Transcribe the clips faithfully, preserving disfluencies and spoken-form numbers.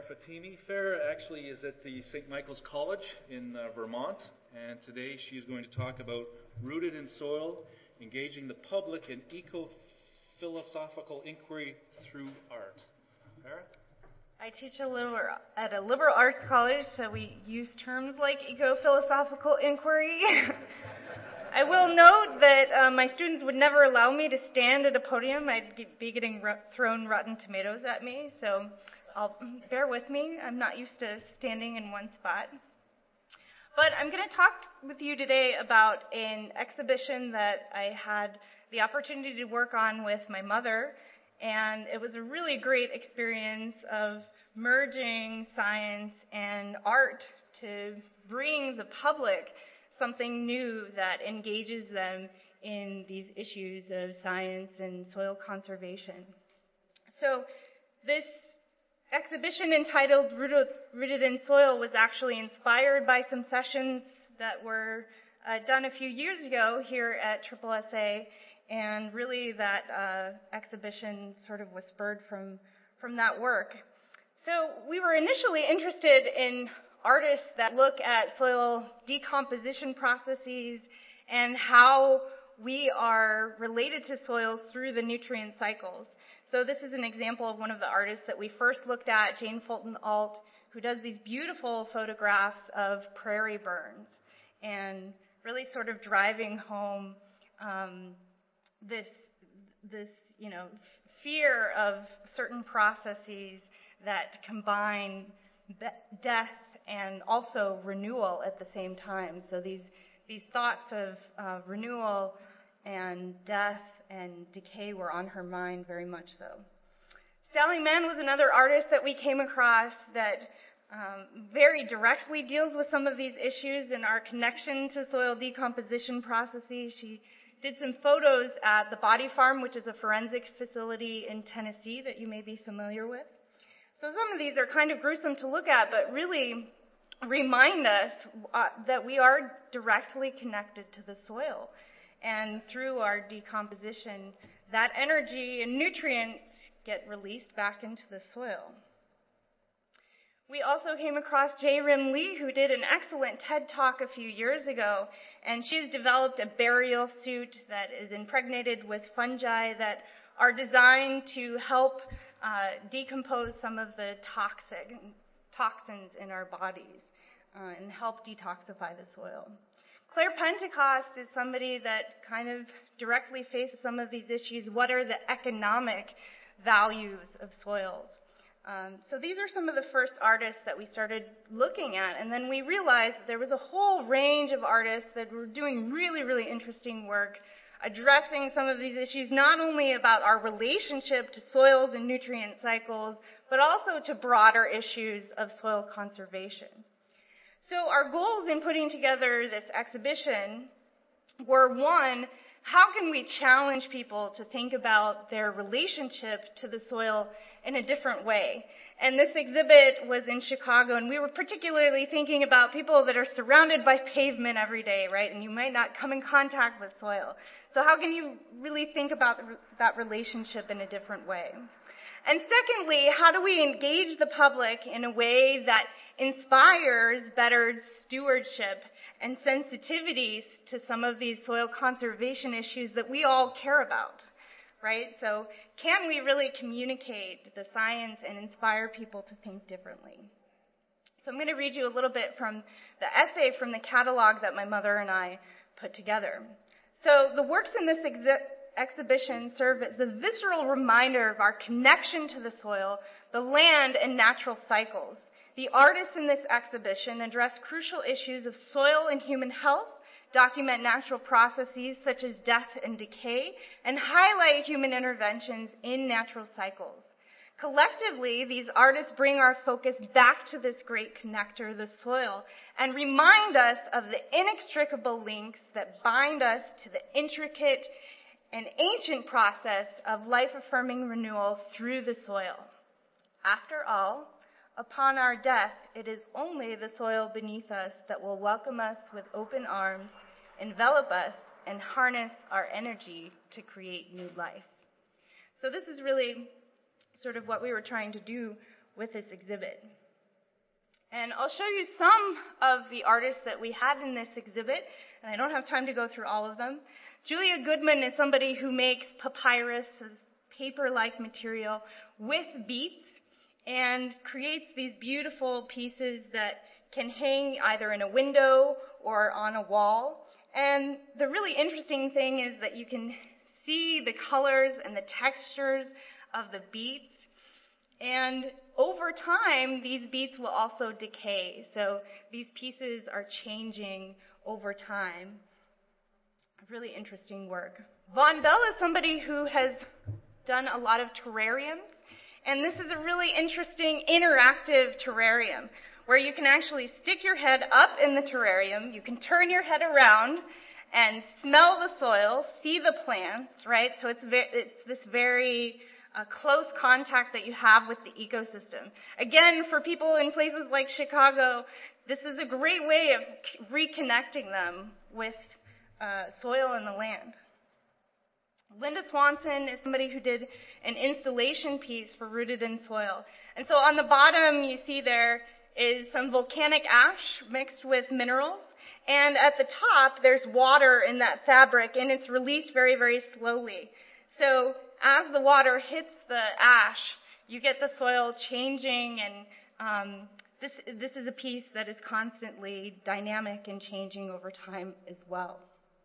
Fatimi. Farah actually is at the Saint Michael's College in uh, Vermont, and today she's going to talk about Rooted in Soil, engaging the public in eco-philosophical inquiry through art. Farah? I teach a liberal, at a liberal arts college, so we use terms like eco-philosophical inquiry. I will note that uh, my students would never allow me to stand at a podium. I'd be getting ro- thrown rotten tomatoes at me, so I'll bear with me. I'm not used to standing in one spot. But I'm going to talk with you today about an exhibition that I had the opportunity to work on with my mother, and it was a really great experience of merging science and art to bring the public something new that engages them in these issues of science and soil conservation. So this exhibition entitled Rooted, Rooted in Soil was actually inspired by some sessions that were uh, done a few years ago here at Triple S A, and really that uh, exhibition sort of was spurred from, from that work. So we were initially interested in artists that look at soil decomposition processes and how we are related to soil through the nutrient cycles. So this is an example of one of the artists that we first looked at, Jane Fulton Alt, who does these beautiful photographs of prairie burns and really sort of driving home um, this, this, you know, fear of certain processes that combine be- death and also renewal at the same time. So these these thoughts of uh, renewal and death and decay were on her mind very much so. Sally Mann was another artist that we came across that um, very directly deals with some of these issues and our connection to soil decomposition processes. She did some photos at the Body Farm, which is a forensics facility in Tennessee that you may be familiar with. So some of these are kind of gruesome to look at, but really remind us uh, that we are directly connected to the soil. And through our decomposition, that energy and nutrients get released back into the soil. We also came across Jae Rim Lee, who did an excellent TED Talk a few years ago, and she's developed a burial suit that is impregnated with fungi that are designed to help uh, decompose some of the toxic toxins in our bodies uh, and help detoxify the soil. Claire Pentecost is somebody that kind of directly faces some of these issues. What are the economic values of soils? Um, so these are some of the first artists that we started looking at, and then we realized that there was a whole range of artists that were doing really, really interesting work addressing some of these issues, not only about our relationship to soils and nutrient cycles, but also to broader issues of soil conservation. So our goals in putting together this exhibition were, one, how can we challenge people to think about their relationship to the soil in a different way? And this exhibit was in Chicago, and we were particularly thinking about people that are surrounded by pavement every day, right? And you might not come in contact with soil. So how can you really think about that relationship in a different way? And secondly, how do we engage the public in a way that inspires better stewardship and sensitivities to some of these soil conservation issues that we all care about, right? So can we really communicate the science and inspire people to think differently? So I'm going to read you a little bit from the essay from the catalog that my mother and I put together. So the works in this exi- exhibition serve as a visceral reminder of our connection to the soil, the land, and natural cycles. The artists in this exhibition address crucial issues of soil and human health, document natural processes such as death and decay, and highlight human interventions in natural cycles. Collectively, these artists bring our focus back to this great connector, the soil, and remind us of the inextricable links that bind us to the intricate and ancient process of life-affirming renewal through the soil. After all, upon our death, it is only the soil beneath us that will welcome us with open arms, envelop us, and harness our energy to create new life. So this is really sort of what we were trying to do with this exhibit. And I'll show you some of the artists that we had in this exhibit, and I don't have time to go through all of them. Julia Goodman is somebody who makes papyrus, a paper-like material, with beads and creates these beautiful pieces that can hang either in a window or on a wall. And the really interesting thing is that you can see the colors and the textures of the beads. And over time, these beads will also decay. So these pieces are changing over time. Really interesting work. Von Bell is somebody who has done a lot of terrariums. And this is a really interesting interactive terrarium where you can actually stick your head up in the terrarium, you can turn your head around and smell the soil, see the plants, right? So it's, ve- it's this very uh, close contact that you have with the ecosystem. Again, for people in places like Chicago, this is a great way of reconnecting them with uh, soil and the land. Linda Swanson is somebody who did an installation piece for Rooted in Soil. And so on the bottom you see there is some volcanic ash mixed with minerals. And at the top there's water in that fabric, and it's released very, very slowly. So as the water hits the ash, you get the soil changing, and um, this, this is a piece that is constantly dynamic and changing over time as well.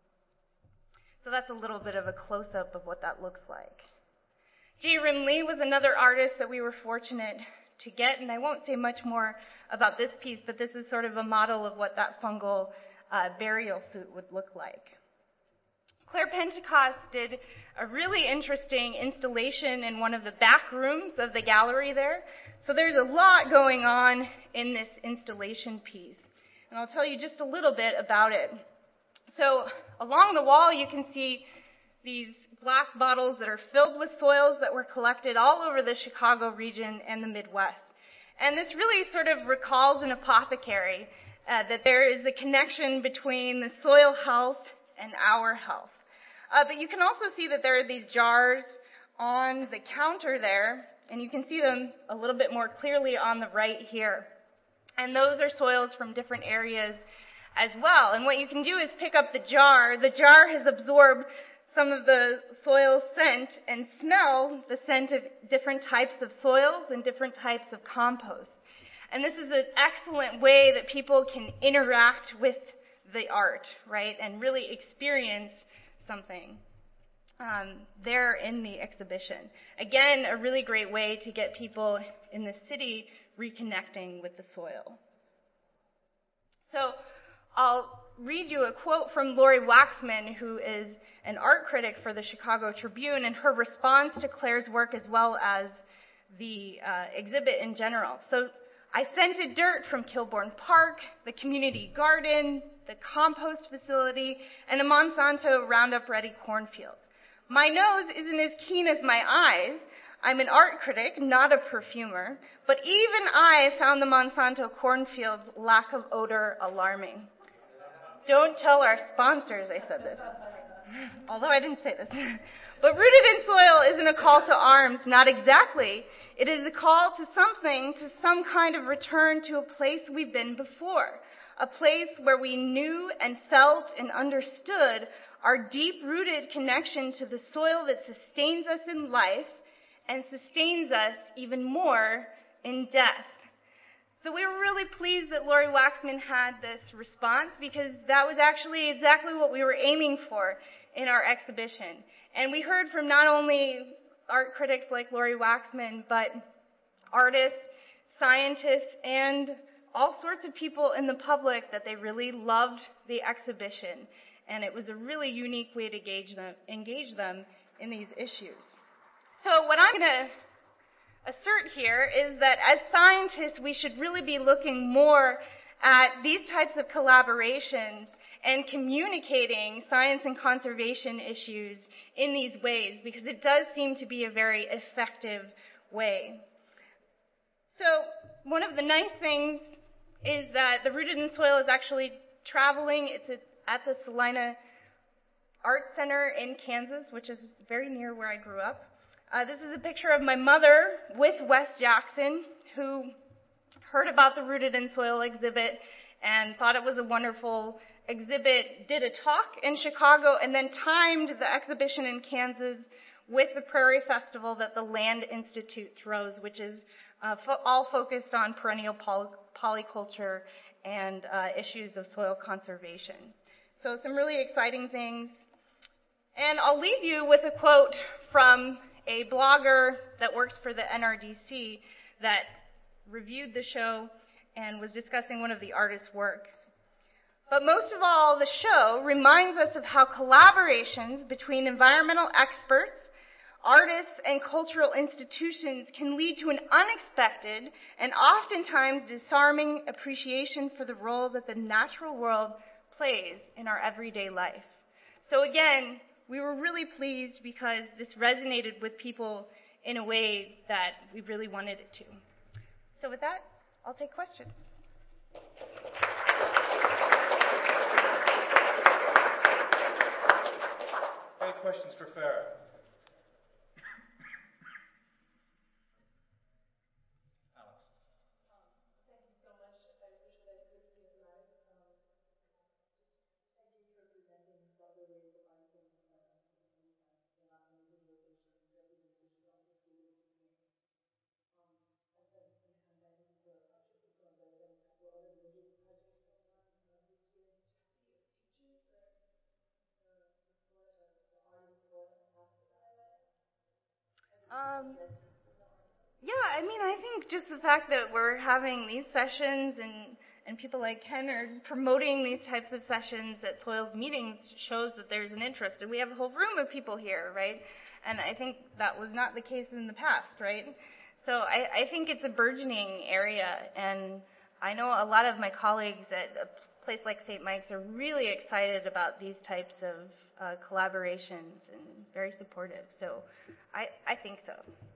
So that's a little bit of a close-up of what that looks like. Jay Rim Lee was another artist that we were fortunate to get, and I won't say much more about this piece, but this is sort of a model of what that fungal uh, burial suit would look like. Claire Pentecost did a really interesting installation in one of the back rooms of the gallery there. So there's a lot going on in this installation piece, and I'll tell you just a little bit about it. So along the wall, you can see these glass bottles that are filled with soils that were collected all over the Chicago region and the Midwest. And this really sort of recalls an apothecary, uh, that there is a connection between the soil health and our health. Uh, but you can also see that there are these jars on the counter there, and you can see them a little bit more clearly on the right here. And those are soils from different areas as well. And what you can do is pick up the jar. The jar has absorbed some of the soil scent and smell the scent of different types of soils and different types of compost. And this is an excellent way that people can interact with the art, right, and really experience something um, there in the exhibition. Again, a really great way to get people in the city reconnecting with the soil. So I'll read you a quote from Lori Waxman, who is an art critic for the Chicago Tribune, and her response to Claire's work as well as the uh, exhibit in general. So, I scented dirt from Kilbourne Park, the community garden, the compost facility, and a Monsanto Roundup Ready cornfield. My nose isn't as keen as my eyes. I'm an art critic, not a perfumer, but even I found the Monsanto cornfield's lack of odor alarming. Don't tell our sponsors I said this, although I didn't say this. But Rooted in Soil isn't a call to arms, not exactly. It is a call to something, to some kind of return to a place we've been before, a place where we knew and felt and understood our deep-rooted connection to the soil that sustains us in life and sustains us even more in death. So we were really pleased that Lori Waxman had this response, because that was actually exactly what we were aiming for in our exhibition. And we heard from not only art critics like Lori Waxman, but artists, scientists, and all sorts of people in the public that they really loved the exhibition. And it was a really unique way to engage them, engage them in these issues. So what I'm going to assert here is that as scientists, we should really be looking more at these types of collaborations and communicating science and conservation issues in these ways, because it does seem to be a very effective way. So one of the nice things is that the Rooted in Soil is actually traveling. It's at the Salina Art Center in Kansas, which is very near where I grew up. Uh, this is a picture of my mother with Wes Jackson, who heard about the Rooted in Soil exhibit and thought it was a wonderful exhibit, did a talk in Chicago, and then timed the exhibition in Kansas with the Prairie Festival that the Land Institute throws, which is uh, fo- all focused on perennial poly- polyculture and uh, issues of soil conservation. So some really exciting things. And I'll leave you with a quote from a blogger that works for the N R D C that reviewed the show and was discussing one of the artist's works. But most of all, the show reminds us of how collaborations between environmental experts, artists, and cultural institutions can lead to an unexpected and oftentimes disarming appreciation for the role that the natural world plays in our everyday life. So again, we were really pleased because this resonated with people in a way that we really wanted it to. So with that, I'll take questions. Any questions for Farah? Um, yeah, I mean, I think just the fact that we're having these sessions and, and people like Ken are promoting these types of sessions at Soils meetings shows that there's an interest. And we have a whole room of people here, right? And I think that was not the case in the past, right? So I, I think it's a burgeoning area. And I know a lot of my colleagues at a place like Saint Mike's are really excited about these types of uh, collaborations and very supportive. So I, I think so.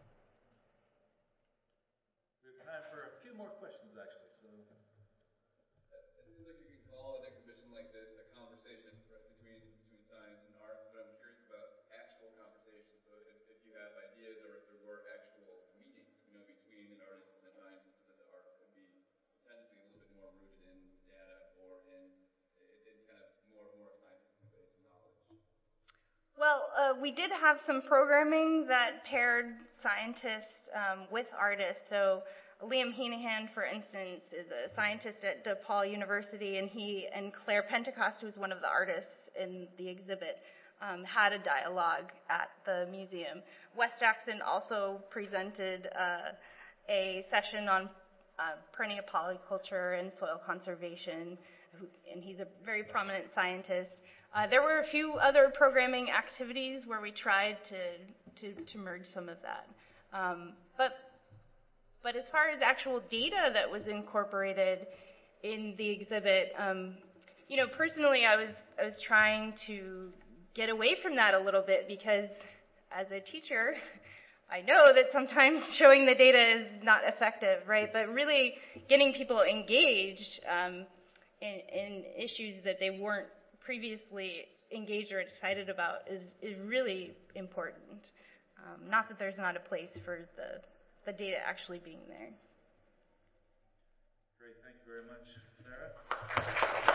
We have time for a few more questions, actually. So, it seems like you can call an exhibition like this a conversation right, between between science and art, but I'm curious about actual conversations. So, if, if you have ideas, or if there were actual meetings, you know, between an artist and a scientist, so that the art could be potentially a little bit more rooted in data or in in kind of more more scientific based knowledge. Well, uh, we did have some programming that paired scientists um, with artists. So Liam Heenahan, for instance, is a scientist at DePaul University, and he and Claire Pentecost, who was one of the artists in the exhibit, um, had a dialogue at the museum. Wes Jackson also presented uh, a session on uh, perennial polyculture and soil conservation, and he's a very prominent scientist. Uh, there were a few other programming activities where we tried to to, to merge some of that. Um, but but as far as actual data that was incorporated in the exhibit, um, you know, personally, I was I was trying to get away from that a little bit because, as a teacher, I know that sometimes showing the data is not effective, right? But really getting people engaged um, in, in issues that they weren't previously engaged or excited about is, is really important. Um, not that there's not a place for the, the data actually being there. great. Thank you very much, Sarah.